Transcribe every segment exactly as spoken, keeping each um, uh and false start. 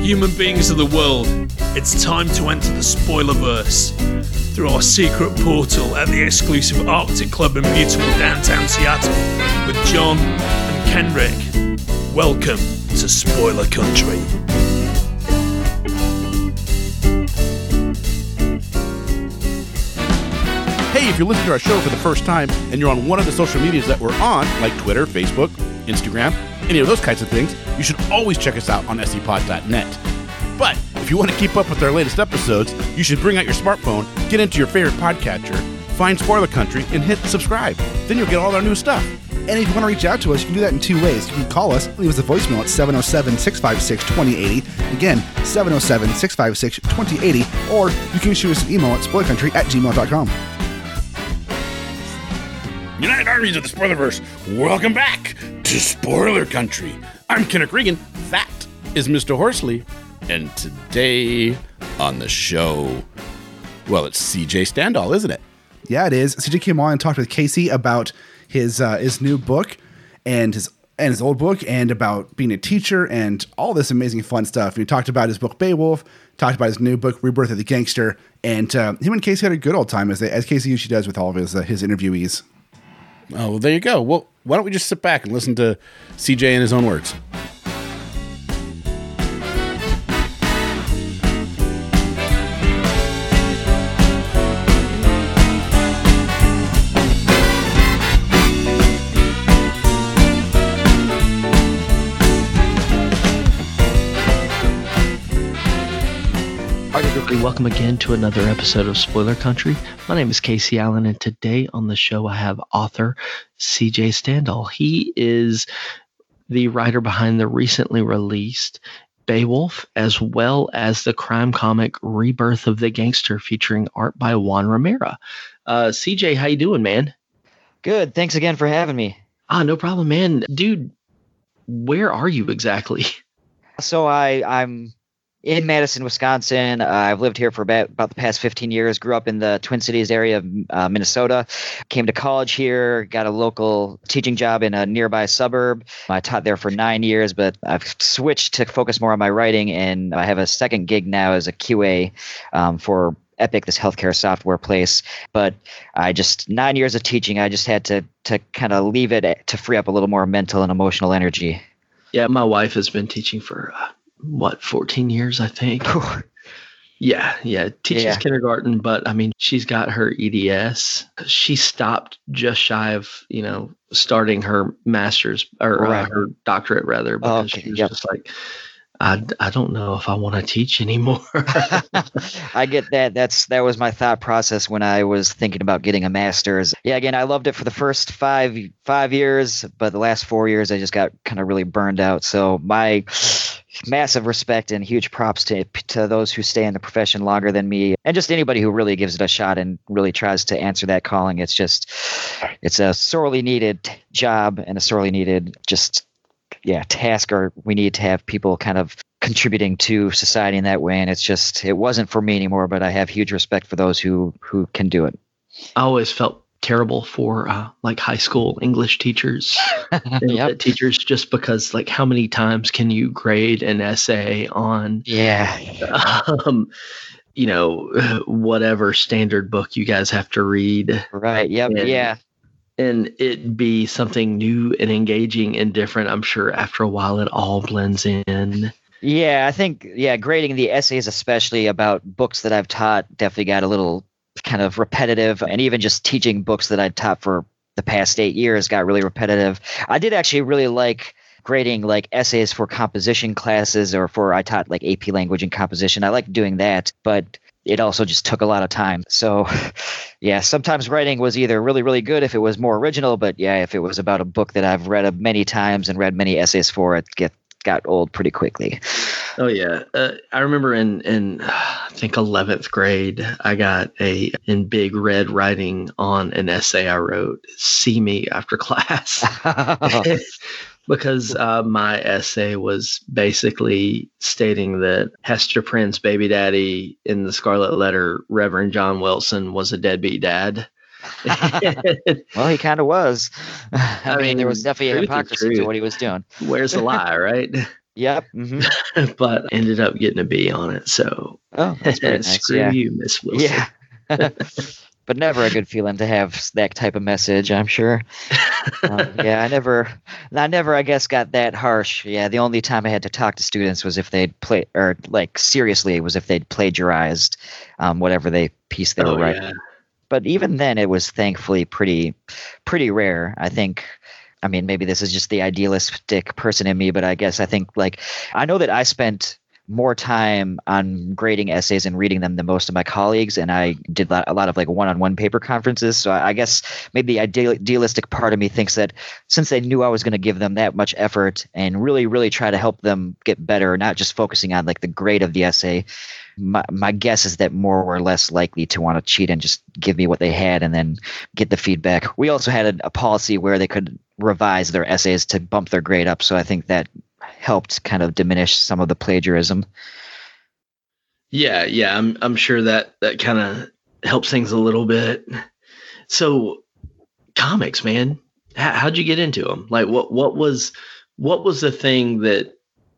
Human beings of the world, it's time to enter the Spoilerverse through our secret portal at the exclusive Arctic Club in beautiful downtown Seattle with John and Kenrick. Welcome to Spoiler Country. Hey, if you're listening to our show for the first time and you're on one of the social medias that we're on, like Twitter, Facebook, Instagram, any of those kinds of things, you should always check us out on S C pod dot net. But if you want to keep up with our latest episodes, you should bring out your smartphone, get into your favorite podcatcher, find Spoiler Country, and hit subscribe. Then you'll get all our new stuff. And if you want to reach out to us, you can do that in two ways. You can call us, leave us a voicemail at seven oh seven, six five six, two oh eight oh. Again, seven oh seven, six five six, two oh eight oh. Or you can shoot us an email at spoilercountry at gmail dot com. United Armies of the Spoilerverse, welcome back to Spoiler Country. I'm Kenneth Regan. That is Mister Horsley. And today on the show, well, it's C J Standall, isn't it? Yeah, it is. C J came on and talked with Casey about his uh, his new book and his and his old book and about being a teacher and all this amazing fun stuff. And he talked about his book Beowulf, talked about his new book Rebirth of the Gangster, and uh, him and Casey had a good old time as they, as Casey usually does with all of his uh, his interviewees. Oh, well, there you go. Well, why don't we just sit back and listen to C J in his own words? Welcome again to another episode of Spoiler Country. My name is Casey Allen, and today on the show I have author C J Standall. He is the writer behind the recently released Beowulf, as well as the crime comic Rebirth of the Gangster, featuring art by Juan Romero. Uh, C J, how you doing, man? Good. Thanks again for having me. Ah, no problem, man. Dude, where are you exactly? So I, I'm in Madison, Wisconsin. Uh, I've lived here for about, about the past fifteen years, grew up in the Twin Cities area of uh, Minnesota, came to college here, got a local teaching job in a nearby suburb. I taught there for nine years, but I've switched to focus more on my writing, and I have a second gig now as a Q A um, for Epic, this healthcare software place. But I just, nine years of teaching, I just had to to kind of leave it to free up a little more mental and emotional energy. Yeah, my wife has been teaching for uh, what, fourteen years, I think. yeah, yeah. Teaches yeah. kindergarten, but I mean, she's got her E D S. She stopped just shy of, you know, starting her master's or right. uh, her doctorate rather, because oh, okay. she was yep. just like, I, I don't know if I want to teach anymore. I get that. That's that was my thought process when I was thinking about getting a master's. Yeah, again, I loved it for the first five five years, but the last four years I just got kind of really burned out. So my massive respect and huge props to to those who stay in the profession longer than me, and just anybody who really gives it a shot and really tries to answer that calling. It's just, it's a sorely needed job and a sorely needed just. yeah, task, or we need to have people kind of contributing to society in that way. And it's just, it wasn't for me anymore, but I have huge respect for those who, who can do it. I always felt terrible for uh, like high school English teachers, yep. teachers, just because like how many times can you grade an essay on, yeah, um, you know, whatever standard book you guys have to read. Right. Yep. And, yeah. And it be something new and engaging and different. I'm sure after a while it all blends in. Yeah, I think, yeah, grading the essays, especially about books that I've taught, definitely got a little kind of repetitive. And even just teaching books that I taught for the past eight years got really repetitive. I did actually really like grading like essays for composition classes, or for, I taught like A P language and composition. I like doing that, but it also just took a lot of time. So yeah, sometimes writing was either really, really good if it was more original, but yeah, if it was about a book that I've read many times and read many essays for, it get, got old pretty quickly. Oh yeah. Uh, I remember in, in, I think eleventh grade, I got a, in big red writing on an essay I wrote, "See Me After Class." Because uh, my essay was basically stating that Hester Prynne's baby daddy in the Scarlet Letter, Reverend John Wilson, was a deadbeat dad. Well, he kind of was. I, I mean, mean, there was definitely a hypocrisy to what he was doing. Where's the lie, right? Yep. Mm-hmm. but ended up getting a B on it. So Oh, that's pretty nice. screw Yeah. you, Miss Wilson. Yeah. But never a good feeling to have that type of message, I'm sure. Um, yeah, I never, I never, I guess, got that harsh. Yeah, the only time I had to talk to students was if they'd play, or like seriously, was if they'd plagiarized um, whatever they piece they were Oh, writing. yeah. But even then, it was thankfully pretty, pretty rare. I think. I mean, maybe this is just the idealistic person in me, but I guess I think like I know that I spent more time on grading essays and reading them than most of my colleagues, and I did a lot of like one-on-one paper conferences. So I guess maybe the ideal, idealistic part of me thinks that since they knew I was going to give them that much effort and really, really try to help them get better, not just focusing on like the grade of the essay, my, my guess is that more were less likely to want to cheat and just give me what they had and then get the feedback. We also had a, a policy where they could revise their essays to bump their grade up. So I think that helped kind of diminish some of the plagiarism. Yeah, yeah, I'm I'm sure that that kind of helps things a little bit. So, comics, man, How, how'd you get into them? Like, what what was what was the thing that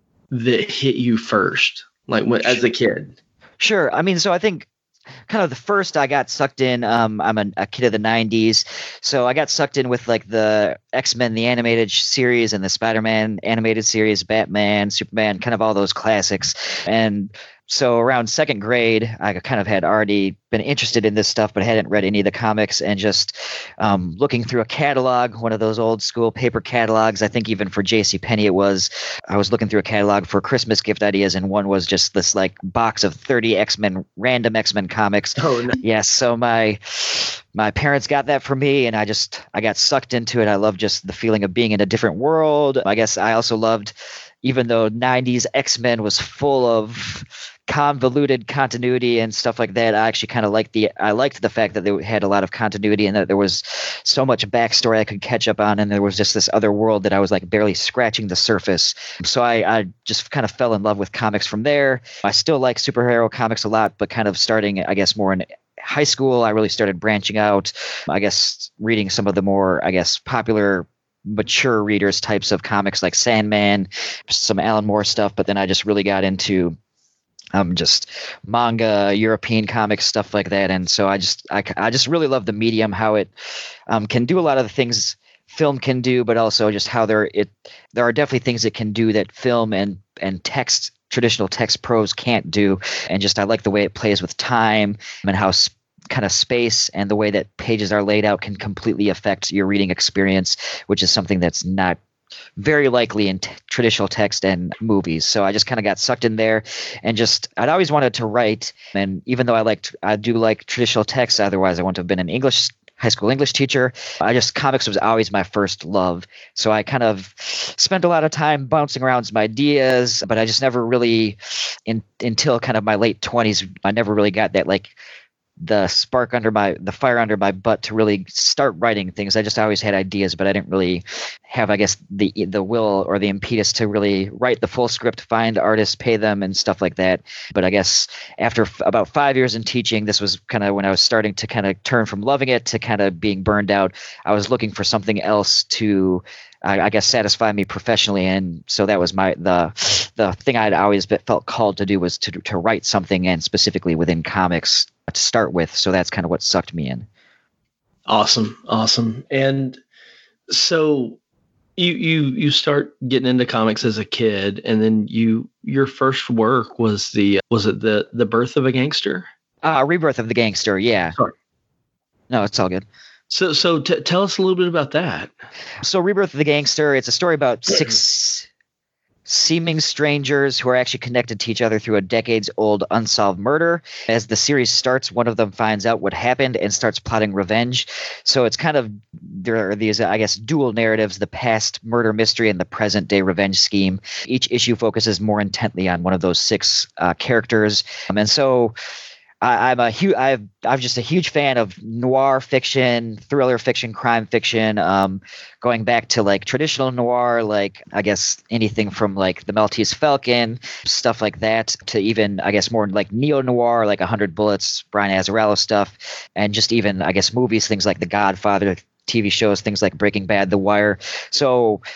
that hit you first, like when, as a kid? Sure. I mean, so I think kind of the first I got sucked in, um, I'm a, a kid of the nineties. So I got sucked in with like the X-Men, the animated series, and the Spider-Man animated series, Batman, Superman, kind of all those classics. And so around second grade, I kind of had already been interested in this stuff, but hadn't read any of the comics. And just um, looking through a catalog, one of those old school paper catalogs, I think even for JCPenney it was, I was looking through a catalog for Christmas gift ideas, and one was just this like box of thirty X-Men, random X-Men comics. Oh, no. Yes. So my my parents got that for me, and I just I got sucked into it. I love just the feeling of being in a different world. I guess I also loved, even though nineties X-Men was full of convoluted continuity and stuff like that, I actually kind of liked the I liked the fact that they had a lot of continuity and that there was so much backstory I could catch up on, and there was just this other world that I was like barely scratching the surface. So I, I just kind of fell in love with comics from there. I still like superhero comics a lot, but kind of starting, I guess, more in high school, I really started branching out. I guess reading some of the more, I guess, popular mature readers types of comics like Sandman, some Alan Moore stuff, but then I just really got into um just manga, European comics, stuff like that. And so I just I, I just really love the medium, how it um can do a lot of the things film can do, but also just how there it there are definitely things it can do that film and and text traditional text prose can't do. And just I like the way it plays with time and how sp- kind of space and the way that pages are laid out can completely affect your reading experience, which is something that's not very likely in t- traditional text and movies. So I just kind of got sucked in there, and just I'd always wanted to write. And even though I liked I do like traditional text, otherwise I wouldn't have been an English high school English teacher. I just comics was always my first love. So I kind of spent a lot of time bouncing around some ideas, but I just never really in, until kind of my late twenties, I never really got that like the spark under my the fire under my butt to really start writing things. I just always had ideas, but I didn't really have, I guess, the the will or the impetus to really write the full script, find artists, pay them, and stuff like that. But I guess after f- about five years in teaching, this was kind of when I was starting to kind of turn from loving it to kind of being burned out. I was looking for something else to I, I guess satisfy me professionally, and so that was my the the thing I'd always been, felt called to do was to to write something, and specifically within comics to start with. So that's kind of what sucked me in. Awesome, awesome. And so you you you start getting into comics as a kid, and then you your first work was the was it the the Birth of a Gangster? Uh, Rebirth of the Gangster, yeah. Sorry. No, it's all good. So so t- tell us a little bit about that. So Rebirth of the Gangster, it's a story about six seeming strangers who are actually connected to each other through a decades-old unsolved murder. As the series starts, one of them finds out what happened and starts plotting revenge. So it's kind of, there are these, I guess, dual narratives, the past murder mystery and the present-day revenge scheme. Each issue focuses more intently on one of those six uh, characters. Um, and so I, I'm a huge, I've, I'm just a huge fan of noir fiction, thriller fiction, crime fiction. Um, going back to like traditional noir, like I guess anything from like The Maltese Falcon, stuff like that, to even I guess more like neo noir, like A Hundred Bullets, Brian Azzarello stuff, and just even I guess movies, things like The Godfather, T V shows, things like Breaking Bad, The Wire. So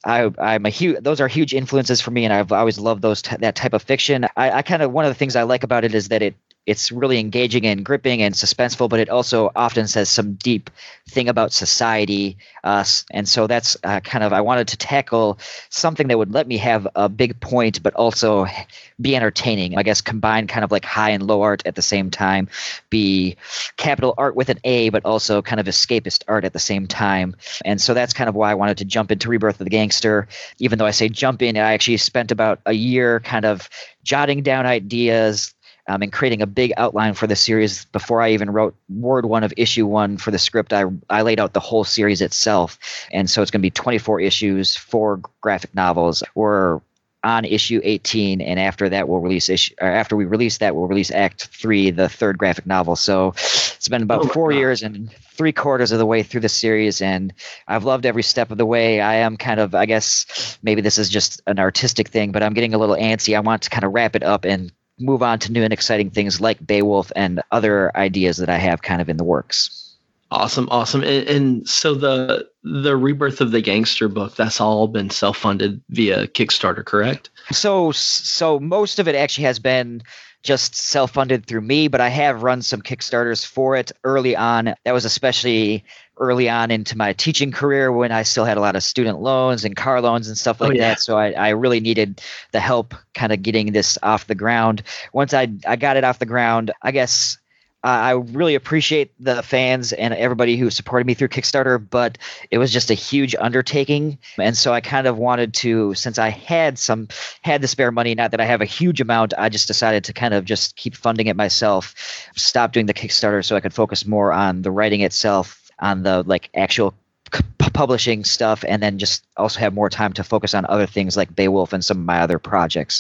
I, I'm a huge, those are huge influences for me, and I've always loved those t- that type of fiction. I, I kind of, one of the things I like about it is that it it's really engaging and gripping and suspenseful, but it also often says some deep thing about society. Uh, and so that's uh, kind of, I wanted to tackle something that would let me have a big point, but also be entertaining. I guess combine kind of like high and low art at the same time, be capital art with an A, but also kind of escapist art at the same time. And so that's kind of why I wanted to jump into Rebirth of the Gangster. Even though I say jump in, I actually spent about a year kind of jotting down ideas, Um, and creating a big outline for the series. Before I even wrote word one of issue one for the script, I I laid out the whole series itself. And so it's going to be twenty-four issues, four graphic novels. We're on issue eighteen, and after that we'll release issue. Or after we release that, we'll release Act Three, the third graphic novel. So it's been about Oh, four wow. years and three quarters of the way through the series, and I've loved every step of the way. I am kind of, I guess, maybe this is just an artistic thing, but I'm getting a little antsy. I want to kind of wrap it up and move on to new and exciting things like Beowulf and other ideas that I have kind of in the works. Awesome, awesome. And, and so the the Rebirth of the Gangster book, that's all been self-funded via Kickstarter, correct? So, so most of it actually has been just self-funded through me, but I have run some Kickstarters for it early on. That was especially early on into my teaching career when I still had a lot of student loans and car loans and stuff like Oh, yeah. that. So I, I really needed the help kind of getting this off the ground. Once I, I got it off the ground, I guess uh, I really appreciate the fans and everybody who supported me through Kickstarter, but it was just a huge undertaking. And so I kind of wanted to, since I had some, had the spare money, not that I have a huge amount, I just decided to kind of just keep funding it myself, stop doing the Kickstarter so I could focus more on the writing itself, on the like actual c- publishing stuff, and then just also have more time to focus on other things like Beowulf and some of my other projects.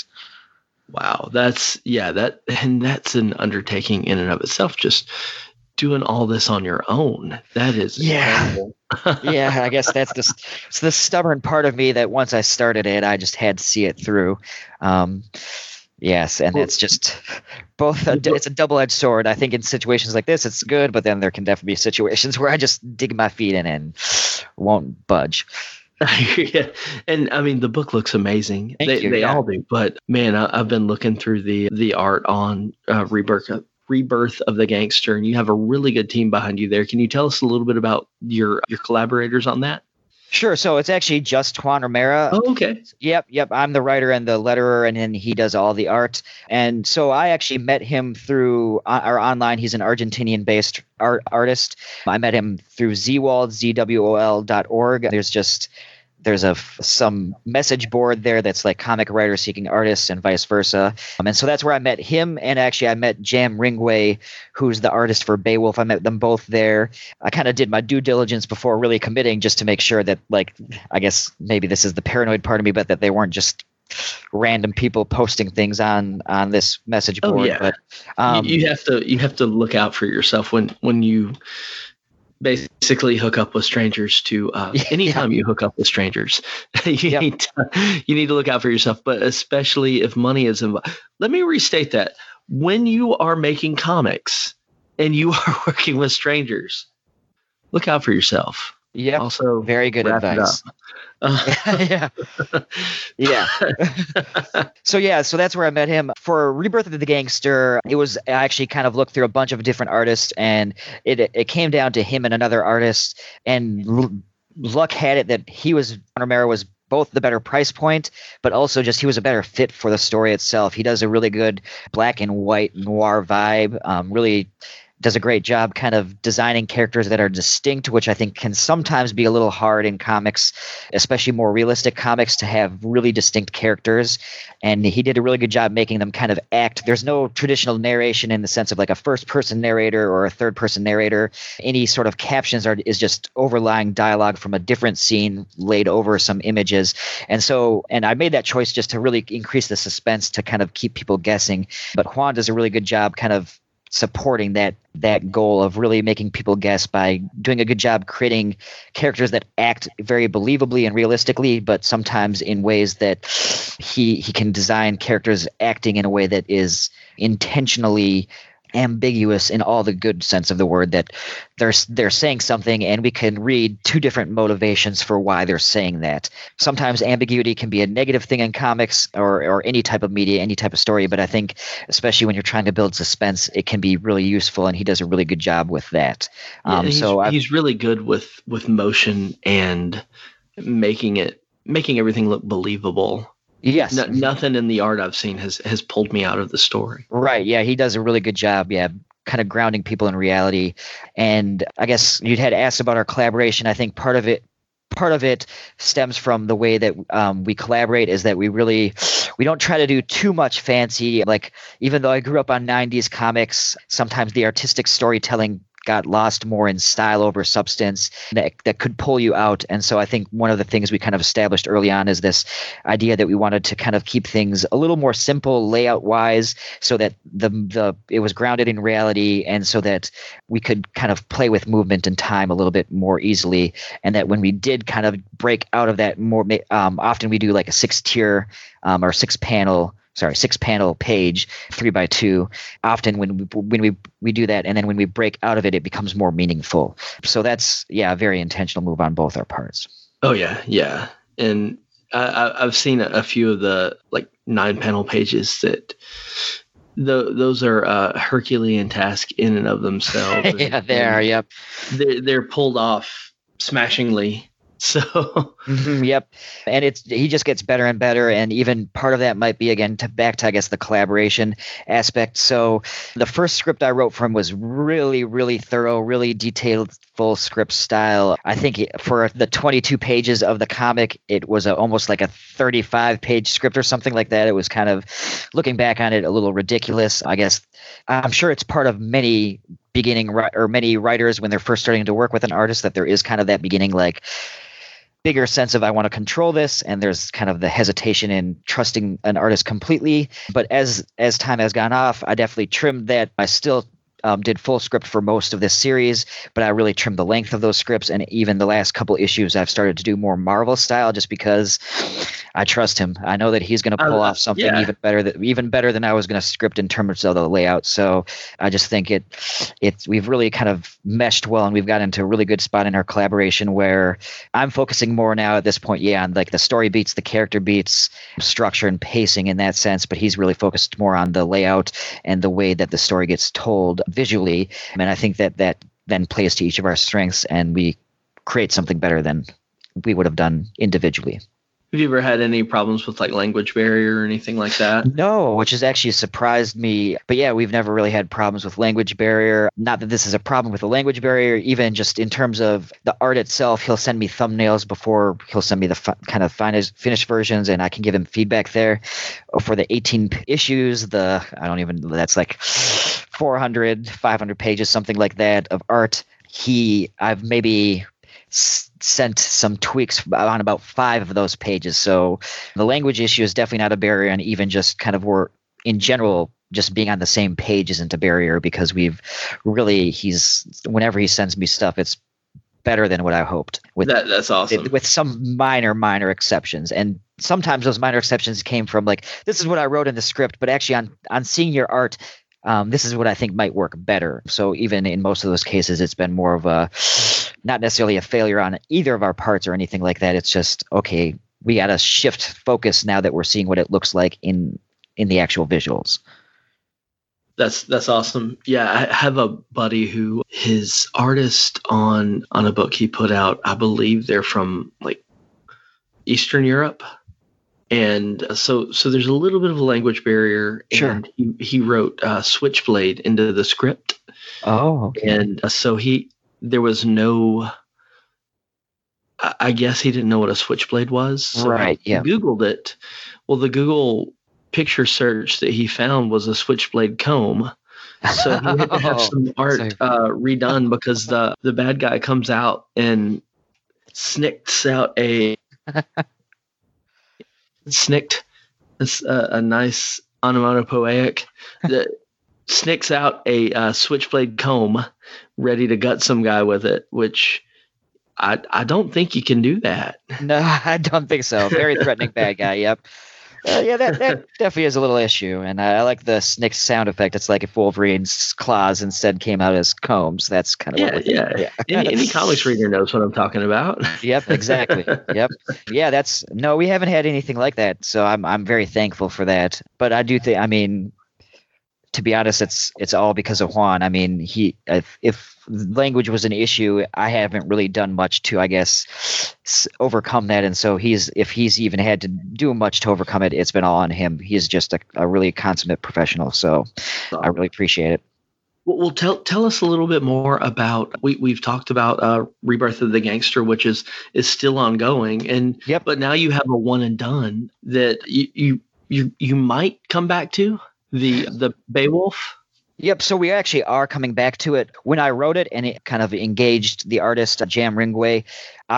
Wow, that's yeah, that and that's an undertaking in and of itself. Just doing all this on your own, that is Yeah. incredible. Yeah, I guess that's the it's the stubborn part of me that once I started it, I just had to see it through. Um, yes, and it's just both. A, it's a double-edged sword. I think in situations like this, it's good, but then there can definitely be situations where I just dig my feet in and won't budge. Yeah, and I mean the book looks amazing. Thank they you, they yeah. all do, but man, I, I've been looking through the the art on uh, Rebirth Rebirth of the Gangster, and you have a really good team behind you there. Can you tell us a little bit about your your collaborators on that? Sure. So it's actually just Juan Romero. Oh, okay. Yep, yep. I'm the writer and the letterer, and then he does all the art. And so I actually met him through uh, our online. He's an Argentinian-based art artist. I met him through zwol, Z W O L dot org. There's just there's a some message board there that's like comic writers seeking artists and vice versa. Um, and so that's where I met him. And actually, I met Jam Ringway, who's the artist for Beowulf. I met them both there. I kind of did my due diligence before really committing, just to make sure that, like, I guess maybe this is the paranoid part of me, but that they weren't just random people posting things on on this message Oh, board. yeah. But um, you, you have to you have to look out for yourself when when you basically hook up with strangers. To uh, Yeah. anytime you hook up with strangers, you Yep. need to, you need to look out for yourself. But especially if money is involved. Let me restate that: when you are making comics and you are working with strangers, look out for yourself. Yep. Also, Very good wrap it advice. up. Uh, yeah. Yeah. So yeah, so that's where I met him. For Rebirth of the Gangster, it was I actually kind of looked through a bunch of different artists, and it it came down to him and another artist, and l- luck had it that he was Romero was both the better price point, but also just he was a better fit for the story itself. He does a really good black and white noir vibe. Um, really does a great job kind of designing characters that are distinct, which I think can sometimes be a little hard in comics, especially more realistic comics, to have really distinct characters. And he did a really good job making them kind of act. There's no traditional narration in the sense of like a first-person narrator or a third-person narrator. Any sort of captions are is just overlying dialogue from a different scene laid over some images. And so, and I made that choice just to really increase the suspense, to kind of keep people guessing. But Juan does a really good job kind of supporting that that goal of really making people guess by doing a good job creating characters that act very believably and realistically, but sometimes in ways that he he can design characters acting in a way that is intentionally ambiguous in all the good sense of the word, that they're they're saying something and we can read two different motivations for why they're saying that. Sometimes ambiguity can be a negative thing in comics or or any type of media, any type of story, but I think especially when you're trying to build suspense, it can be really useful, and he does a really good job with that. Yeah, Um, he's, so I, he's really good with with motion and making it making everything look believable. yes, No, nothing in the art I've seen has has pulled me out of the story. right. Yeah, he does a really good job. Yeah, kind of grounding people in reality. And I guess you had asked about our collaboration. I think part of it, part of it stems from the way that um, we collaborate. Is that we really, we don't try to do too much fancy. Like, even though I grew up on nineties comics, sometimes the artistic storytelling got lost more in style over substance that, that could pull you out. And so I think one of the things we kind of established early on is this idea that we wanted to kind of keep things a little more simple layout wise, so that the the it was grounded in reality, and so that we could kind of play with movement and time a little bit more easily. And that when we did kind of break out of that more, um, often we do like a six tier um, or six panel sorry, six panel page, three by two. Often when we, when we, we do that, and then when we break out of it, it becomes more meaningful. So that's, yeah, a very intentional move on both our parts. Oh yeah, yeah. And I, I, I've seen a, a few of the like nine panel pages that the, those are a Herculean task in and of themselves. yeah, they are. Yep. They're, they're pulled off smashingly. So mm-hmm, yep. And it's he just gets better and better. And even part of that might be, again, to back to, I guess, the collaboration aspect. So the first script I wrote for him was really, really thorough, really detailed, full script style. I think for the twenty-two pages of the comic, it was a, almost like a thirty-five page script or something like that. It was kind of, looking back on it, a little ridiculous. I guess I'm sure it's part of many beginning or many writers when they're first starting to work with an artist, that there is kind of that beginning, like, bigger sense of I want to control this, and there's kind of the hesitation in trusting an artist completely. But as as time has gone off, I definitely trimmed that. I still um, did full script for most of this series, but I really trimmed the length of those scripts. And even the last couple issues, I've started to do more Marvel style, just because I trust him. I know that he's going to pull uh, off something yeah. even better, that even better than I was going to script in terms of the layout. So I just think it, it's we've really kind of meshed well, and we've got into a really good spot in our collaboration where I'm focusing more now at this point, yeah, on like the story beats, the character beats, structure and pacing in that sense. But he's really focused more on the layout and the way that the story gets told visually. And I think that that then plays to each of our strengths, and we create something better than we would have done individually. Have you ever had any problems with like language barrier or anything like that? No, which has actually surprised me. But yeah, we've never really had problems with language barrier. Not that this is a problem with the language barrier, even just in terms of the art itself. He'll send me thumbnails before he'll send me the fi- kind of finished, finished versions, and I can give him feedback there. For the eighteen issues, the, I don't even, that's like four hundred, five hundred pages, something like that of art. He, I've maybe sent some tweaks on about five of those pages. So the language issue is definitely not a barrier, and even just kind of we're in general, just being on the same page isn't a barrier, because we've really, he's, whenever he sends me stuff, it's better than what I hoped. With that, that's awesome. With some minor, minor exceptions. And sometimes those minor exceptions came from like, this is what I wrote in the script, but actually on, on seeing your art, Um, this is what I think might work better. So even in most of those cases, it's been more of a, not necessarily a failure on either of our parts or anything like that. It's just, okay, we got to shift focus now that we're seeing what it looks like in in the actual visuals. That's that's awesome. Yeah, I have a buddy who his artist on on a book he put out. I believe they're from like Eastern Europe. And so, so there's a little bit of a language barrier. Sure. And he, he wrote uh, Switchblade into the script. Oh, okay. And uh, so he, there was no, I, I guess he didn't know what a switchblade was. So right. he Yeah. Googled it. Well, the Google picture search that he found was a switchblade comb. So he had to have some art uh, redone, because the, the bad guy comes out and snicks out a, snicked a, a nice onomatopoeic that snicks out a uh, switchblade comb ready to gut some guy with it, which I I don't think you can do that. No, I don't think so. Very threatening bad guy. Yep. Uh, yeah, that, that definitely is a little issue, and I, I like the snick sound effect. It's like if Wolverine's claws instead came out as combs. That's kind of Yeah, what yeah. yeah. any, any comics reader knows what I'm talking about. Yep, exactly. Yep. Yeah, that's no, we haven't had anything like that, so I'm I'm very thankful for that. But I do think, I mean, to be honest, it's it's all because of Juan. I mean, he if, if language was an issue, I haven't really done much to, I guess, s- overcome that. And so he's if he's even had to do much to overcome it, it's been all on him. He's just a, a really consummate professional. So I really appreciate it. Well, well, tell tell us a little bit more about. We we've talked about uh, Rebirth of the Gangster, which is is still ongoing, and Yep. but now you have a one and done that you you you, you might come back to the the Beowulf. Yep. So we actually are coming back to it. When I wrote it and it kind of engaged the artist, uh, Jam Ringway,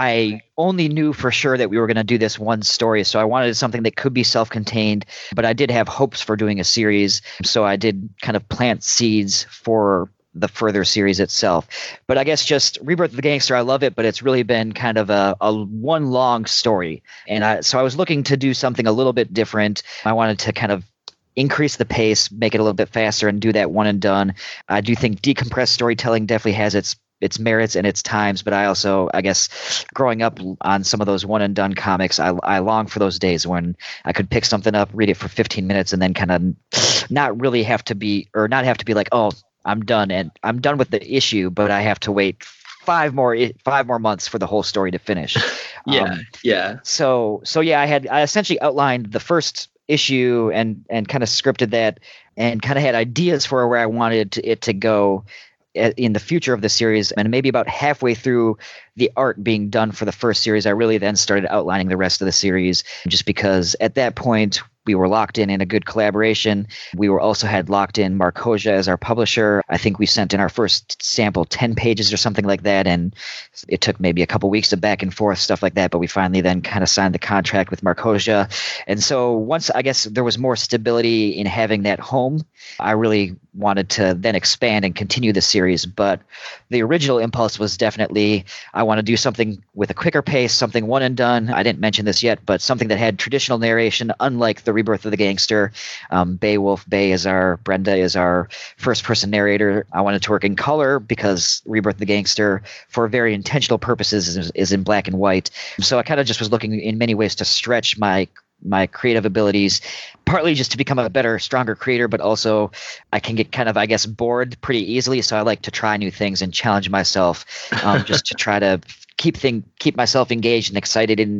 I only knew for sure that we were going to do this one story. So I wanted something that could be self-contained, but I did have hopes for doing a series. So I did kind of plant seeds for the further series itself. But I guess just Rebirth of the Gangster, I love it, but it's really been kind of a, a one long story. And I, so I was looking to do something a little bit different. I wanted to kind of increase the pace, make it a little bit faster, and do that one and done. I do think decompressed storytelling definitely has its its merits and its times, but I also, I guess, growing up on some of those one and done comics, I, I long for those days when I could pick something up, read it for fifteen minutes, and then kind of not really have to be, or not have to be like, oh, I'm done, and I'm done with the issue, but I have to wait five more five more months for the whole story to finish. Yeah, Um, yeah. So so yeah, I had I essentially outlined the first issue and and kind of scripted that and kind of had ideas for where I wanted to, it to go in the future of the series. And maybe about halfway through the art being done for the first series, I really then started outlining the rest of the series, just because at that point we were locked in in a good collaboration. We were also had locked in Marcosia as our publisher. I think we sent in our first sample ten pages or something like that, and it took maybe a couple weeks of back and forth, stuff like that, but we finally then kind of signed the contract with Marcosia. And so once, I guess, there was more stability in having that home, I really wanted to then expand and continue the series. But the original impulse was definitely, I want to do something with a quicker pace, something one and done. I didn't mention this yet, but something that had traditional narration, unlike the Rebirth of the Gangster. Um, Beowulf, Bay is our, Brenda is our first person narrator. I wanted to work in color because Rebirth of the Gangster, for very intentional purposes, is, is in black and white. So I kind of just was looking in many ways to stretch my my creative abilities, partly just to become a better, stronger creator, but also I can get kind of, I guess, bored pretty easily. So I like to try new things and challenge myself, um, just to try to keep thing keep myself engaged and excited in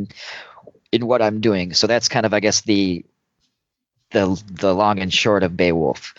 in what I'm doing. So that's kind of, I guess, the the the long and short of Beowulf.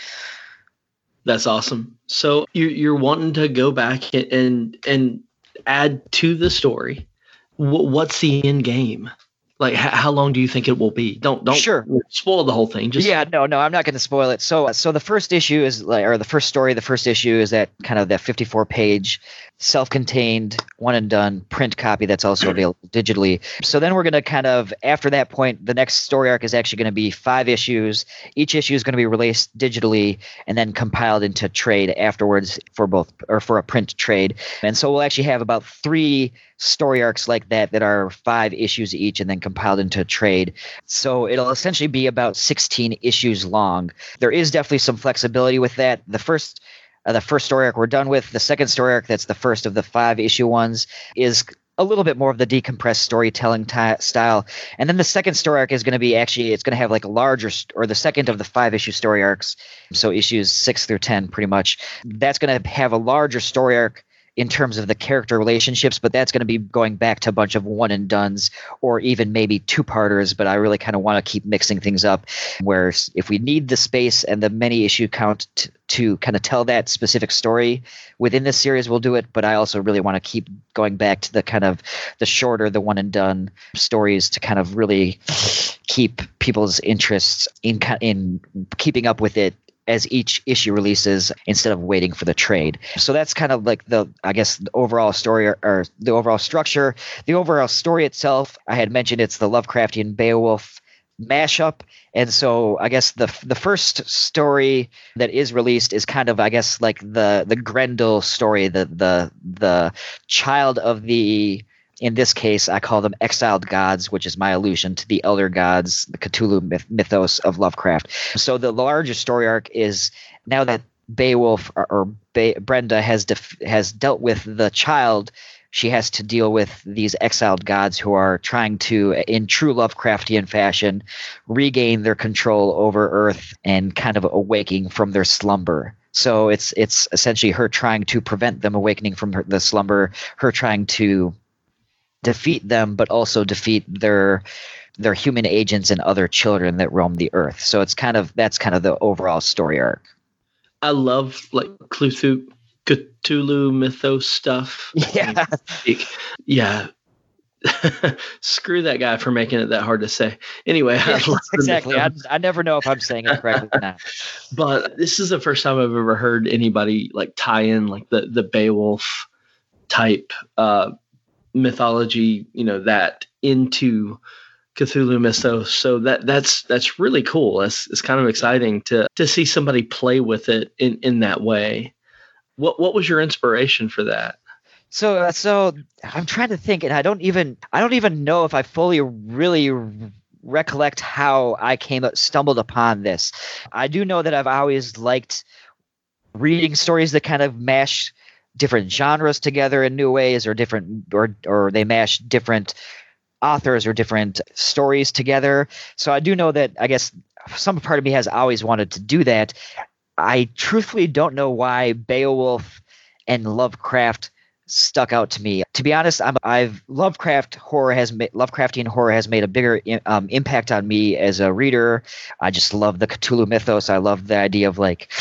That's awesome. So you're you're wanting to go back and and add to the story. What's the end game? Like, h- how long do you think it will be? Don't don't Sure. spoil the whole thing. Just Yeah, no, no, I'm not going to spoil it. So, so the first issue is like, or the first story, the first issue is that kind of that fifty-four page, self-contained, one and done print copy that's also available digitally. So then we're going to kind of, after that point, the next story arc is actually going to be five issues. Each issue is going to be released digitally and then compiled into trade afterwards for both, or for a print trade. And so we'll actually have about three story arcs like that that are five issues each and then compiled into a trade. So it'll essentially be about sixteen issues long. There is definitely some flexibility with that. The first uh, the first story arc we're done with. The second story arc, that's the first of the five issue ones, is a little bit more of the decompressed storytelling ty- style. And then the second story arc is going to be actually, it's going to have like a larger, st- or the second of the five issue story arcs. So issues six through ten, pretty much. That's going to have a larger story arc in terms of the character relationships, but that's going to be going back to a bunch of one and dones or even maybe two parters. But I really kind of want to keep mixing things up, where if we need the space and the many issue count t- to kind of tell that specific story within this series, we'll do it. But I also really want to keep going back to the kind of the shorter, the one and done stories to kind of really keep people's interests in in keeping up with it as each issue releases instead of waiting for the trade. So that's kind of like the, I guess, the overall story or, or the overall structure. The overall story itself, I had mentioned it's the Lovecraftian Beowulf mashup. And so I guess the the first story that is released is kind of, I guess, like the the Grendel story, the the the child of the in this case, I call them exiled gods, which is my allusion to the elder gods, the Cthulhu myth- mythos of Lovecraft. So the larger story arc is now that Beowulf or, or Be- Brenda has def- has dealt with the child, she has to deal with these exiled gods who are trying to, in true Lovecraftian fashion, regain their control over Earth and kind of awaking from their slumber. So it's it's essentially her trying to prevent them awakening from her, the slumber, her trying to defeat them, but also defeat their their human agents and other children that roam the Earth. So it's kind of that's kind of the overall story arc. I love like Cthulhu, Cthulhu mythos stuff. Yeah. Like, yeah. Screw that guy for making it that hard to say. Anyway, I Yeah, love the exactly. I, mythos. I never know if I'm saying it correctly or not. But this is the first time I've ever heard anybody like tie in like the the Beowulf type uh, mythology, you know, that into Cthulhu mythos. So that that's that's really cool. It's it's kind of exciting to to see somebody play with it in, in that way. What what was your inspiration for that? So, uh, so I'm trying to think, and I don't even I don't even know if I fully really r- recollect how I came stumbled upon this. I do know that I've always liked reading stories that kind of mash different genres together in new ways, or different, or or they mash different authors or different stories together. So I do know that I guess some part of me has always wanted to do that. I truthfully don't know why Beowulf and Lovecraft stuck out to me. To be honest, I'm, I've Lovecraft horror has ma- Lovecraftian horror has made a bigger um, impact on me as a reader. I just love the Cthulhu mythos. I love the idea of like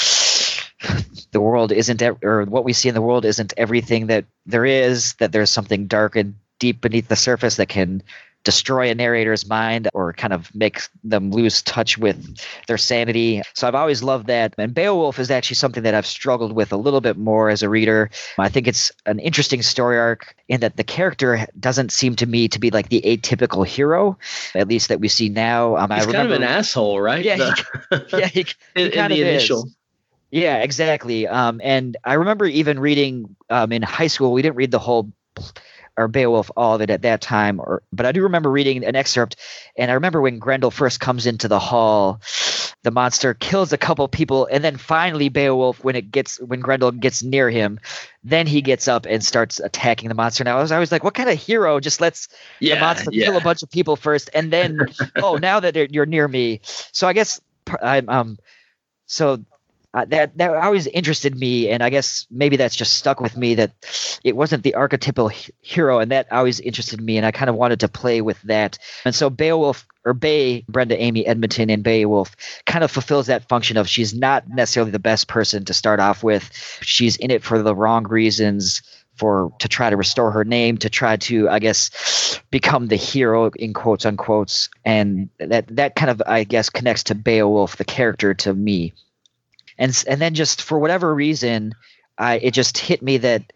the world isn't, ev- or what we see in the world isn't everything that there is. That there's something dark and deep beneath the surface that can destroy a narrator's mind or kind of make them lose touch with their sanity. So I've always loved that. And Beowulf is actually something that I've struggled with a little bit more as a reader. I think it's an interesting story arc in that the character doesn't seem to me to be like the atypical hero, at least that we see now. Um, He's I kind remember, of an asshole, right? Yeah, The- yeah, he, he in, in kind the of is. initial. Yeah, exactly. Um, and I remember even reading um, in high school, we didn't read the whole or Beowulf, all of it at that time, or but I do remember reading an excerpt, and I remember when Grendel first comes into the hall, the monster kills a couple people, and then finally Beowulf, when it gets when Grendel gets near him, then he gets up and starts attacking the monster. Now I was always like, what kind of hero just lets Yeah, the monster yeah. kill a bunch of people first, and then oh, now that you're near me. So I guess I'm um so. Uh, that that always interested me, and I guess maybe that's just stuck with me, that it wasn't the archetypal h- hero, and that always interested me, and I kind of wanted to play with that. And so Beowulf, or Bay, Brenda Amy Edmonton in Beowulf, kind of fulfills that function of she's not necessarily the best person to start off with. She's in it for the wrong reasons, for to try to restore her name, to try to, I guess, become the hero in quotes unquotes, and that that kind of, I guess, connects to Beowulf, the character, to me. And and then just for whatever reason, I it just hit me that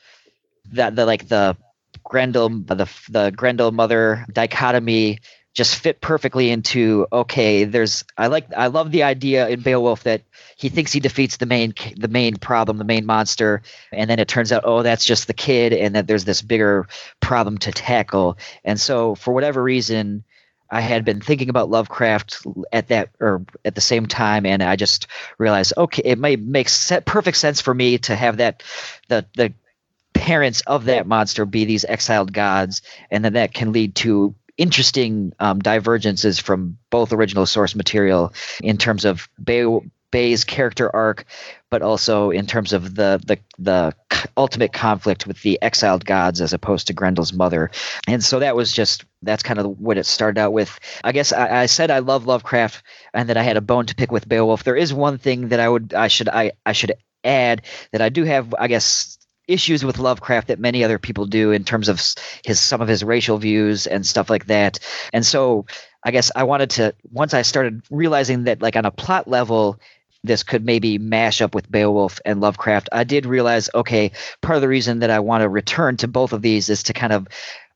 that the like the Grendel the the Grendel mother dichotomy just fit perfectly into, okay, there's I like I love the idea in Beowulf that he thinks he defeats the main the main problem, the main monster, and then it turns out, oh, that's just the kid, and that there's this bigger problem to tackle. And so for whatever reason, I had been thinking about Lovecraft at that or at the same time, and I just realized, okay, it might make se- perfect sense for me to have that the the parents of that monster be these exiled gods, and then that can lead to interesting um, divergences from both original source material in terms of Bay, Bay's character arc, but also in terms of the the the ultimate conflict with the exiled gods as opposed to Grendel's mother. And so that was just that's kind of what it started out with. I guess I, I said I love Lovecraft and that I had a bone to pick with Beowulf. There is one thing that I would I should I, I should add, that I do have, I guess, issues with Lovecraft that many other people do in terms of his some of his racial views and stuff like that. And so I guess I wanted to, once I started realizing that, like, on a plot level, this could maybe mash up with Beowulf and Lovecraft, I did realize, okay, part of the reason that I want to return to both of these is to kind of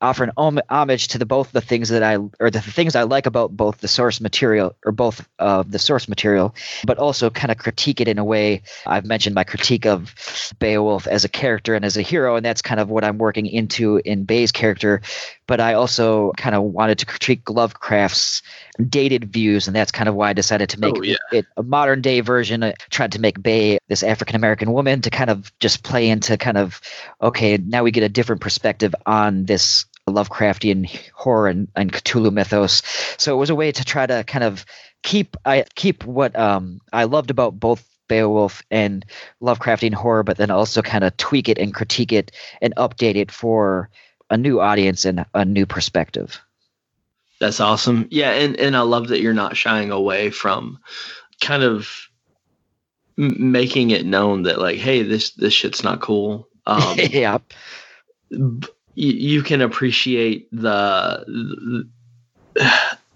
offer an om- homage to the both the things that I or the things I like about both the source material or both of uh, the source material, but also kind of critique it in a way. I've mentioned my critique of Beowulf as a character and as a hero, and that's kind of what I'm working into in Bay's character. But I also kind of wanted to critique Lovecraft's dated views, and that's kind of why I decided to make Oh, yeah. it a modern day version. I tried to make Bay this African American woman to kind of just play into kind of, okay, now we get a different perspective on this Lovecraftian horror and, and Cthulhu mythos. So it was a way to try to kind of keep I keep what um, I loved about both Beowulf and Lovecraftian horror, but then also kind of tweak it and critique it and update it for a new audience and a new perspective. That's awesome. Yeah, and, and I love that you're not shying away from kind of m- making it known that, like, hey, this this shit's not cool. Um, yeah. b- you, you can appreciate the the,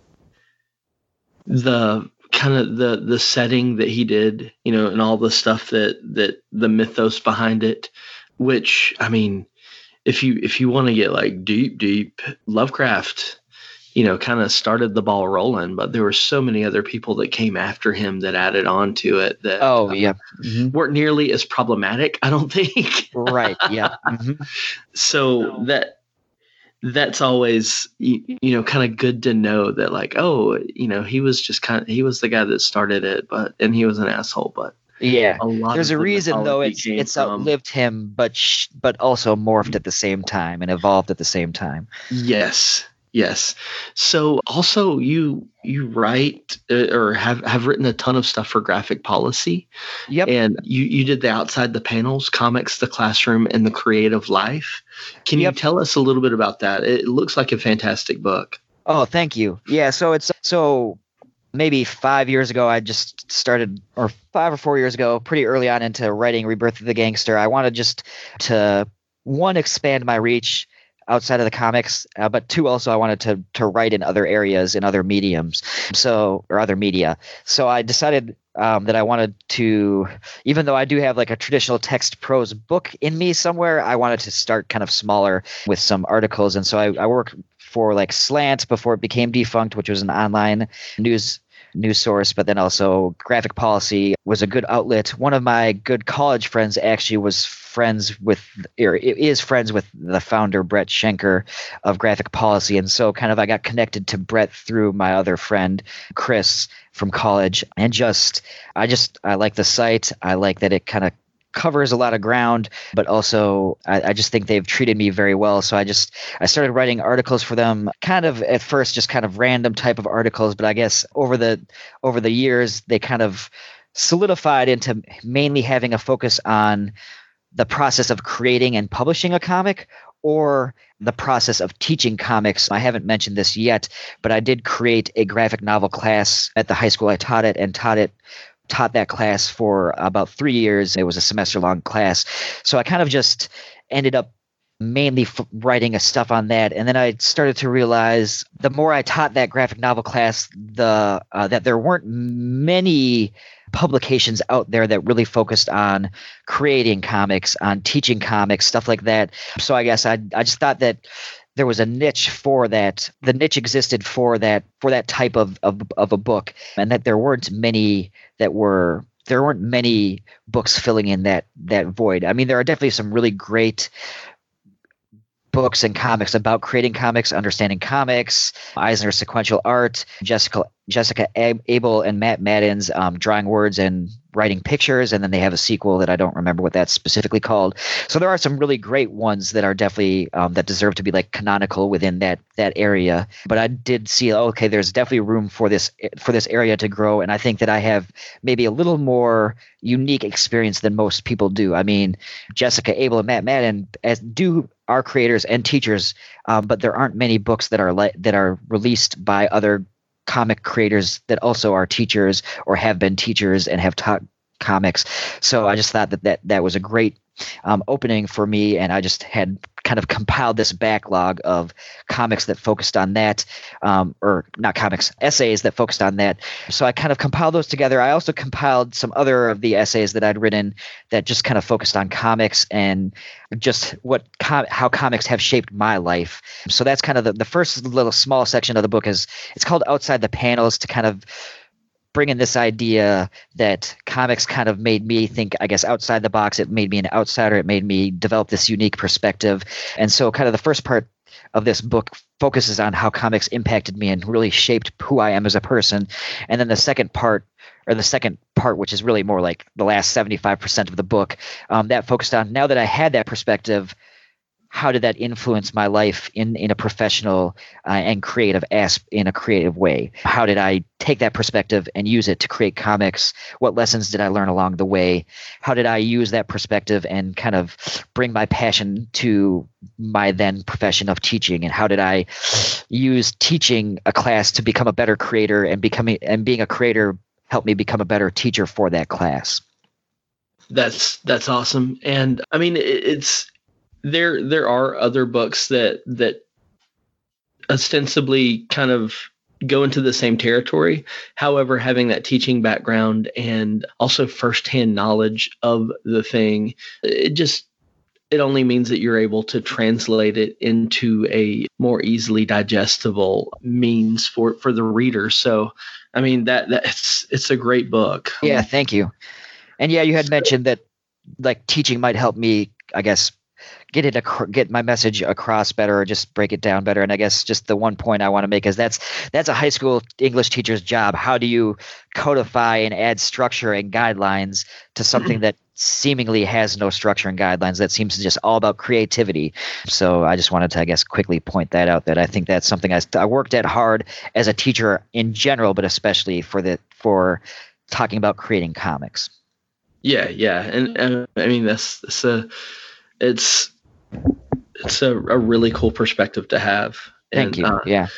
the kind of the the setting that he did, you know, and all the stuff that that the mythos behind it. Which, I mean, if you if you want to get like deep, deep, Lovecraft, you know, kind of started the ball rolling, but there were so many other people that came after him that added on to it that Oh, uh, yeah. Mhm. weren't nearly as problematic, I don't think. Right. Yeah. Mhm. So that that's always, you, you know, kind of good to know that, like, oh, you know, he was just kind of, he was the guy that started it, but, and he was an asshole, but Yeah. a lot There's of a the reason though mythology it's came it's from- outlived him, but sh- but also morphed at the same time and evolved at the same time. Yes, yes. So also you you write uh, or have have written a ton of stuff for Graphic Policy, Yep. and you you did the Outside the Panels, Comics, the Classroom, and the Creative Life. Can Yep. you tell us a little bit about that? It looks like a fantastic book. Oh, thank you. Yeah, so it's so maybe five years ago I just started, or five or four years ago, pretty early on into writing Rebirth of the Gangster. I wanted just to, one, expand my reach outside of the comics, uh, but two, also I wanted to to write in other areas, in other mediums, so or other media. So I decided um, that I wanted to, even though I do have like a traditional text prose book in me somewhere, I wanted to start kind of smaller with some articles. And so I, I work for like Slant before it became defunct, which was an online news news source, but then also Graphic Policy was a good outlet. One of my good college friends actually was friends with, or is friends with the founder, Brett Schenker of Graphic Policy. And so kind of I got connected to Brett through my other friend, Chris, from college. And just, I just, I like the site. I like that it kind of covers a lot of ground, but also I, I just think they've treated me very well. So I just I started writing articles for them, kind of at first just kind of random type of articles, but I guess over the over the years they kind of solidified into mainly having a focus on the process of creating and publishing a comic, or the process of teaching comics. I haven't mentioned this yet, but I did create a graphic novel class at the high school I taught it, and taught it taught that class for about three years. It was a semester long class. So I kind of just ended up mainly f- writing a stuff on that. And then I started to realize the more I taught that graphic novel class, the uh, that there weren't many publications out there that really focused on creating comics, on teaching comics, stuff like that. So I guess I I just thought that there was a niche for that. The niche existed for that for that type of, of of a book, and that there weren't many that were there weren't many books filling in that that void. I mean, there are definitely some really great books and comics about creating comics, understanding comics, Eisner's sequential art, Jessica Jessica Abel and Matt Madden's um, drawing words and writing pictures, and then they have a sequel that I don't remember what that's specifically called. So there are some really great ones that are definitely um, that deserve to be like canonical within that that area. But I did see, okay, there's definitely room for this for this area to grow, and I think that I have maybe a little more unique experience than most people do. I mean, Jessica Abel and Matt Madden as do are creators and teachers, um, but there aren't many books that are le- that are released by other comic creators that also are teachers or have been teachers and have taught comics. So I just thought that that, that was a great um, opening for me, and I just had kind of compiled this backlog of comics that focused on that, um, or not comics, essays that focused on that. So I kind of compiled those together. I also compiled some other of the essays that I'd written that just kind of focused on comics and just what com- how comics have shaped my life. So that's kind of the, the first little small section of the book. Is it's called Outside the Panels, to kind of bring in this idea that comics kind of made me think, I guess, outside the box. It made me an outsider. It made me develop this unique perspective. And so kind of the first part of this book focuses on how comics impacted me and really shaped who I am as a person. And then the second part, or the second part, which is really more like the last seventy-five percent of the book, um, that focused on, now that I had that perspective, how did that influence my life in, in a professional uh, and creative asp in a creative way? How did I take that perspective and use it to create comics? What lessons did I learn along the way? How did I use that perspective and kind of bring my passion to my then profession of teaching? And how did I use teaching a class to become a better creator, and becoming and being a creator helped me become a better teacher for that class? That's that's awesome. And I mean, it, it's There, there are other books that that ostensibly kind of go into the same territory. However, having that teaching background and also firsthand knowledge of the thing, it just it only means that you're able to translate it into a more easily digestible means for for the reader. So, I mean, that that it's it's a great book. Yeah, thank you. And yeah, you had mentioned that like teaching might help me, I guess, get it ac- get my message across better, or just break it down better. And I guess just the one point I want to make is that's that's a high school English teacher's job. How do you codify and add structure and guidelines to something that seemingly has no structure and guidelines, that seems to just all about creativity? So I just wanted to, I guess, quickly point that out, that I think that's something I, I worked at hard as a teacher in general, but especially for the for talking about creating comics. Yeah, yeah. And, and I mean, that's, that's a it's it's a, a really cool perspective to have. Thank and, you. Uh, yeah.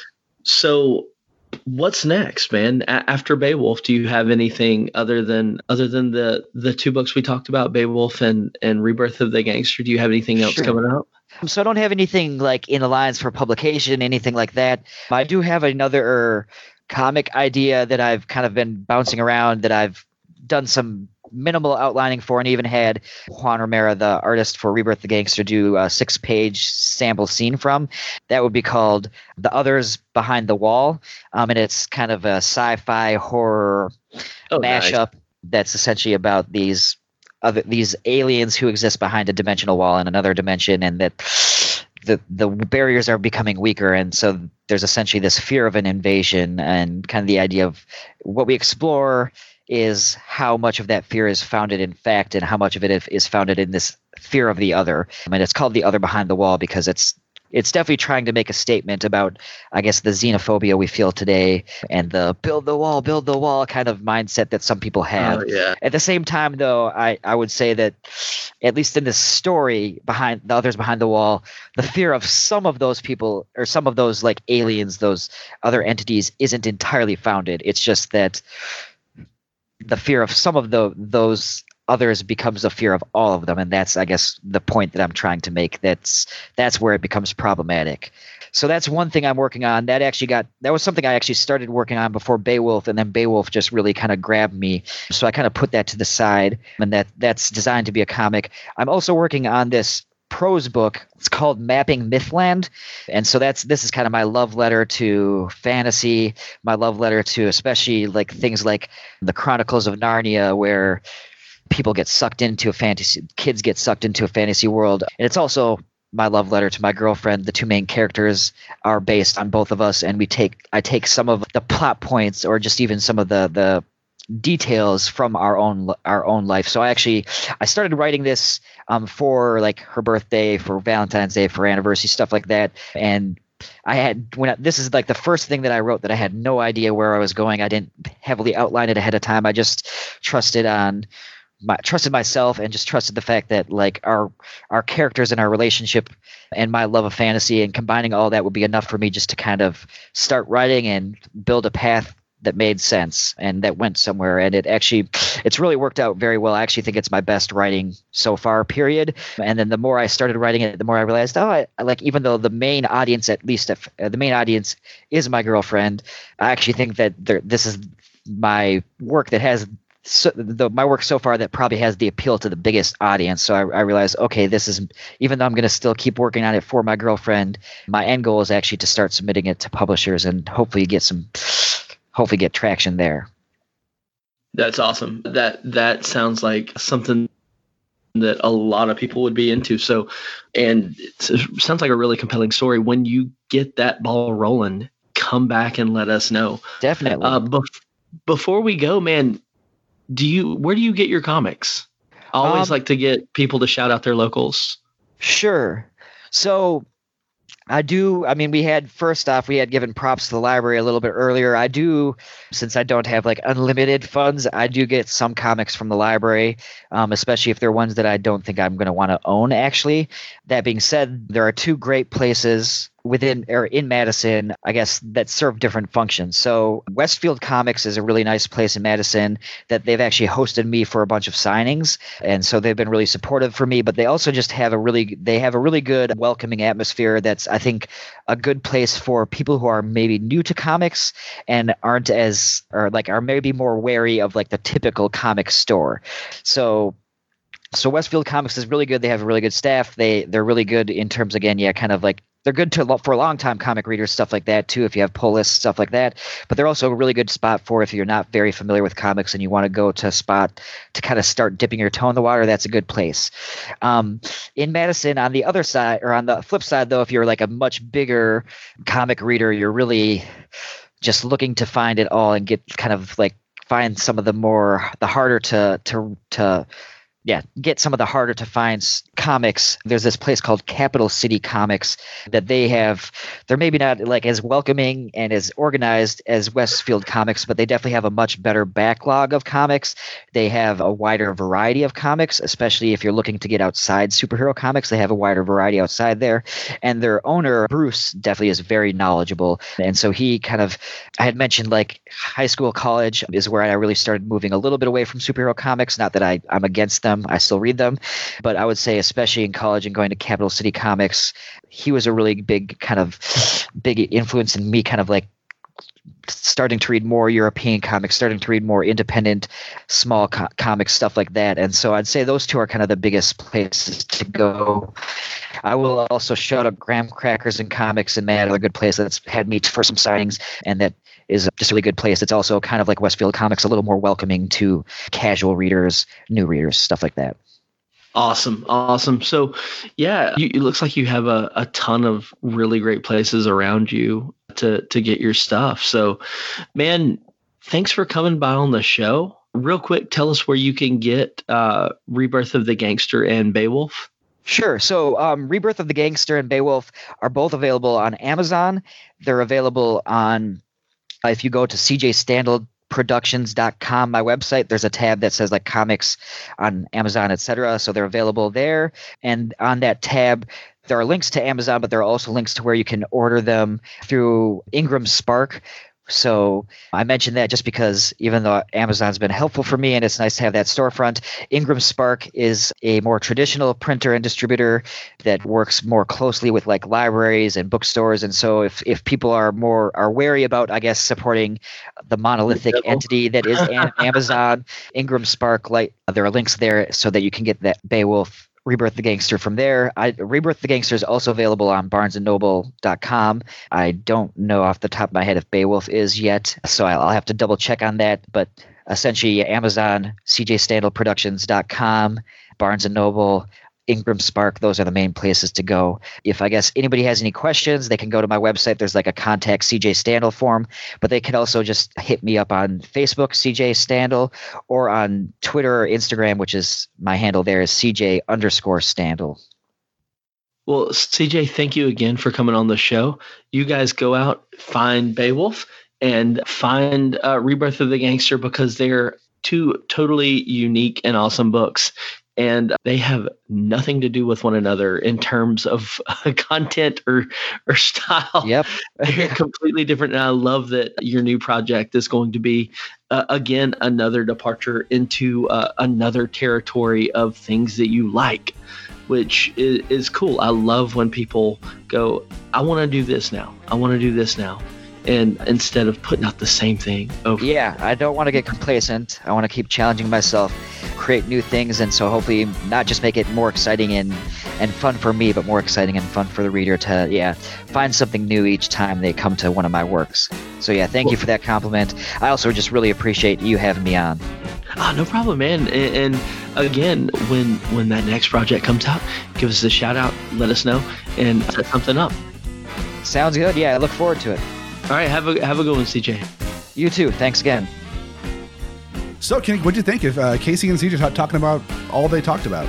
So what's next, man? A- after Beowulf, do you have anything other than other than the the two books we talked about, Beowulf and and Rebirth of the Gangster? Do you have anything else Sure. coming up? So I don't have anything like in the lines for publication, anything like that. I do have another comic idea that I've kind of been bouncing around, that I've done some minimal outlining for, and even had Juan Romero, the artist for Rebirth of the Gangster, do a six-page sample scene from. That would be called The Others Behind the Wall, um, and it's kind of a sci-fi horror Oh, mashup nice. that's essentially about these other these aliens who exist behind a dimensional wall in another dimension, and that the the barriers are becoming weaker, and so there's essentially this fear of an invasion, and kind of the idea of what we explore is how much of that fear is founded in fact, and how much of it is founded in this fear of the other. I mean, it's called The Other Behind the Wall because it's it's definitely trying to make a statement about, I guess, the xenophobia we feel today, and the build the wall, build the wall kind of mindset that some people have. Oh, yeah. At the same time, though, I, I would say that, at least in this story, behind The Others Behind the Wall, the fear of some of those people, or some of those like aliens, those other entities, isn't entirely founded. It's just that the fear of some of the those others becomes a fear of all of them, and that's, I guess, the point that I'm trying to make. That's that's where it becomes problematic. So that's one thing I'm working on. That actually got that was something I actually started working on before Beowulf, and then Beowulf just really kind of grabbed me. So I kind of put that to the side, and that that's designed to be a comic. I'm also working on this prose book. It's called Mapping Mythland, and so that's this is kind of my love letter to fantasy, my love letter to especially like things like the Chronicles of Narnia, where people get sucked into a fantasy, kids get sucked into a fantasy world. And it's also my love letter to my girlfriend. The two main characters are based on both of us, and we take I take some of the plot points, or just even some of the the details from our own our own life. So I actually I started writing this um for like her birthday, for Valentine's Day, for anniversary, stuff like that. And I had when I, this is like the first thing that I wrote that I had no idea where I was going. I didn't heavily outline it ahead of time. I just trusted on my trusted myself, and just trusted the fact that like our our characters and our relationship and my love of fantasy, and combining all that would be enough for me just to kind of start writing and build a path that made sense and that went somewhere. And it actually, it's really worked out very well. I actually think it's my best writing so far, period. And then the more I started writing it, the more I realized, oh, I, like, even though the main audience, at least if, uh, the main audience is my girlfriend, I actually think that there, this is my work that has so, the, my work so far that probably has the appeal to the biggest audience. So I, I realized, okay, this is, even though I'm going to still keep working on it for my girlfriend, my end goal is actually to start submitting it to publishers and hopefully get some, hopefully get traction there. That's awesome. That, that sounds like something that a lot of people would be into. So, and it sounds like a really compelling story. When you get that ball rolling, come back and let us know. Definitely. Uh, bef- before we go, man, Do you, where do you get your comics? I always um, like to get people to shout out their locals. Sure. So I do, I mean, we had, first off, we had given props to the library a little bit earlier. I do, since I don't have like unlimited funds, I do get some comics from the library, um, especially if they're ones that I don't think I'm going to want to own, actually. That being said, there are two great places within or in Madison, I guess, that serve different functions. So Westfield Comics is a really nice place in Madison that they've actually hosted me for a bunch of signings. And so they've been really supportive for me, but they also just have a really, they have a really good welcoming atmosphere. That's, I think, a good place for people who are maybe new to comics and aren't as, or like are maybe more wary of like the typical comic store. So So Westfield Comics is really good. They have a really good staff. They, they're really good in terms, again, yeah, kind of like, they're good to for long-time comic readers, stuff like that, too, if you have pull lists, stuff like that. But they're also a really good spot for if you're not very familiar with comics and you want to go to a spot to kind of start dipping your toe in the water, that's a good place. Um, in Madison, on the other side, or on the flip side, though, if you're like a much bigger comic reader, you're really just looking to find it all and get kind of like find some of the more, the harder to, to, to, yeah, get some of the harder to find comics. There's this place called Capital City Comics that they have. They're maybe not like as welcoming and as organized as Westfield Comics, but they definitely have a much better backlog of comics. They have a wider variety of comics, especially if you're looking to get outside superhero comics. They have a wider variety outside there. And their owner, Bruce, definitely is very knowledgeable. And so he kind of, I had mentioned like high school, college is where I really started moving a little bit away from superhero comics. Not that I, I'm against them. I still read them, but I would say especially in college and going to Capital City Comics, he was a really big kind of big influence in me kind of like starting to read more European comics, starting to read more independent, small co- comics, stuff like that. And so I'd say those two are kind of the biggest places to go. I will also shout out Graham Crackers and Comics in Mad, another good place that's had me for some signings, and that is just a really good place. It's also kind of like Westfield Comics, a little more welcoming to casual readers, new readers, stuff like that. Awesome. Awesome. So yeah, you, it looks like you have a, a ton of really great places around you to, to get your stuff. So man, thanks for coming by on the show. Real quick, tell us where you can get uh, Rebirth of the Gangster and Beowulf. Sure. So um, Rebirth of the Gangster and Beowulf are both available on Amazon. They're available on, uh, if you go to c j standel productions dot com, my website, there's a tab that says like comics on Amazon, et cetera. So they're available there. And on that tab, there are links to Amazon, but there are also links to where you can order them through Ingram Spark. So I mentioned that just because even though Amazon's been helpful for me and it's nice to have that storefront, Ingram Spark is a more traditional printer and distributor that works more closely with like libraries and bookstores. And so if, if people are more are wary about, I guess, supporting the monolithic entity that is Amazon, Ingram Spark, like there are links there so that you can get that Beowulf Rebirth the Gangster from there. I, Rebirth the Gangster is also available on barnes and noble dot com. I don't know off the top of my head if Beowulf is yet, so I'll, I'll have to double check on that. But essentially, Amazon, c j standel productions dot com, Barnes and Noble, Ingram Spark, those are the main places to go. If I guess anybody has any questions, they can go to my website. There's like a contact C J Standel form, but they can also just hit me up on Facebook, C J Standel, or on Twitter or Instagram, which is my handle there is C J underscore Standel. Well, C J, thank you again for coming on the show. You guys go out, find Beowulf, and find uh, Rebirth of the Gangster because they're two totally unique and awesome books. and they have nothing to do with one another in terms of content or or style. Yep. They're completely different. And I love that your new project is going to be, uh, again, another departure into uh, another territory of things that you like, which is, is cool. I love when people go, I want to do this now. I want to do this now. And instead of putting out the same thing over. Yeah, I don't want to get complacent. I want to keep challenging myself, create new things, and so hopefully not just make it more exciting and, and fun for me, but more exciting and fun for the reader to, yeah, find something new each time they come to one of my works. So yeah, thank you for that compliment. I also just really appreciate you having me on. Oh, no problem, man. And, and again, when when that next project comes out, give us a shout out, let us know, and set something up. Sounds good. Yeah, I look forward to it. All right, have a have a good one, C J. You too. Thanks again. So, Kenny, what'd you think of uh, Casey and C J t- talking about all they talked about?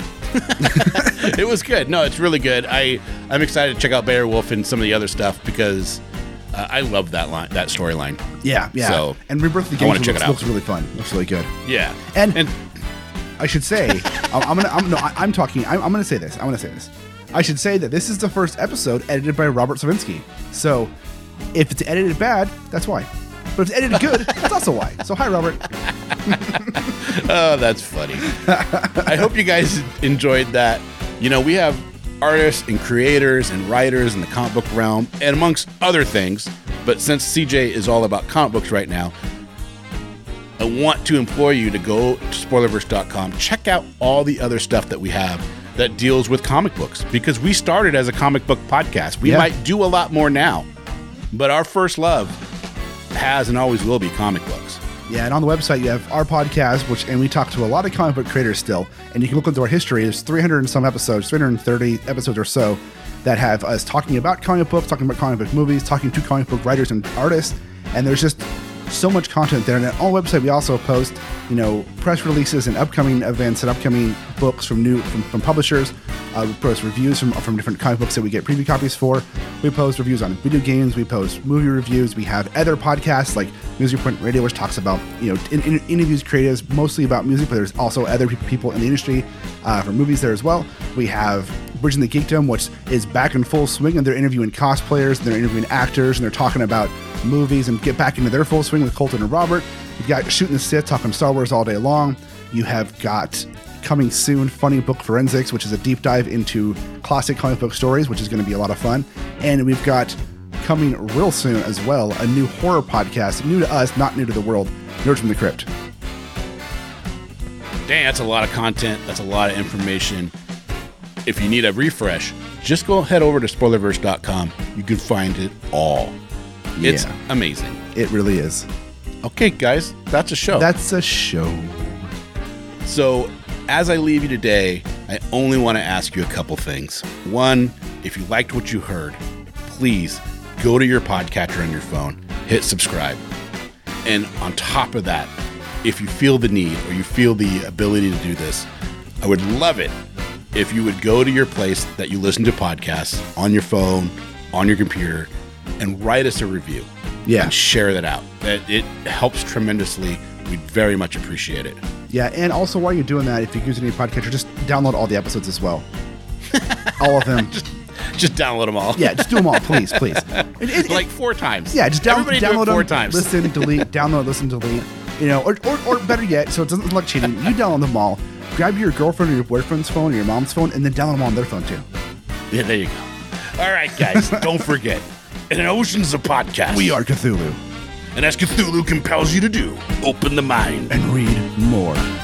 It was good. No, it's really good. I I'm excited to check out Beowulf and some of the other stuff because uh, I love that line, that storyline. Yeah, yeah. So, and Rebirth of the I wanna Games check looks, it out. looks really fun. Looks really good. Yeah, And, and I should say, I'm, I'm gonna, I'm, no, I, I'm talking. I'm, I'm gonna say this. I'm gonna say this. I should say that this is the first episode edited by Robert Savinsky. So, if it's edited bad, that's why. But if it's edited good, that's also why. So, hi, Robert. oh, that's funny. I hope you guys enjoyed that. You know, we have artists and creators and writers in the comic book realm, and amongst other things. But since C J is all about comic books right now, I want to implore you to go to spoilerverse dot com, check out all the other stuff that we have that deals with comic books, because we started as a comic book podcast. We Yeah. might do a lot more now, but our first love has and always will be comic books. Yeah, and on the website you have our podcast, which and we talk to a lot of comic book creators still, and you can look into our history. There's three hundred and some episodes, three hundred thirty episodes or so, that have us talking about comic books, talking about comic book movies, talking to comic book writers and artists, and there's just so much content there. And on the website we also post, you know, press releases and upcoming events and upcoming books from new from, from publishers. Uh, we post reviews from from different comic books that we get preview copies for. We post reviews on video games. We post movie reviews. We have other podcasts like Music Point Radio, which talks about, you know, in, in, interviews creatives mostly about music, but there's also other people in the industry uh, for movies there as well. We have Bridging the Geekdom, which is back in full swing, and they're interviewing cosplayers, and they're interviewing actors, and they're talking about movies and get back into their full swing with Colton and Robert. You've got Shooting the Sith, talking Star Wars all day long. You have got coming soon Funny Book Forensics, which is a deep dive into classic comic book stories, which is going to be a lot of fun. And we've got coming real soon as well a new horror podcast, new to us, not new to the world, Nerds from the Crypt. Dang, that's a lot of content. That's a lot of information. If you need a refresh, just go head over to spoilerverse dot com. You can find it all. It's Yeah. amazing. It really is. Okay, guys, that's a show. That's a show. So, as I leave you today, I only want to ask you a couple things. One, if you liked what you heard, please go to your podcatcher on your phone, hit subscribe. And on top of that, if you feel the need or you feel the ability to do this, I would love it if you would go to your place that you listen to podcasts on your phone, on your computer, and write us a review. Yeah. And share that out. That it helps tremendously. We'd very much appreciate it. Yeah, and also while you're doing that, if you're using any podcatcher, just download all the episodes as well. All of them. just, just download them all. Yeah, just do them all, please, please. It, it, like four times. Yeah, just down, Everybody do it download four them, times. listen, delete, download, listen, delete. You know, or, or, or better yet, so it doesn't look like cheating, you download them all. Grab your girlfriend or your boyfriend's phone or your mom's phone, and then download them on their phone too. Yeah, there you go. All right, guys, don't forget, in an oceans of podcasts, We are Cthulhu. and as Cthulhu compels you to do, open the mind. And read more.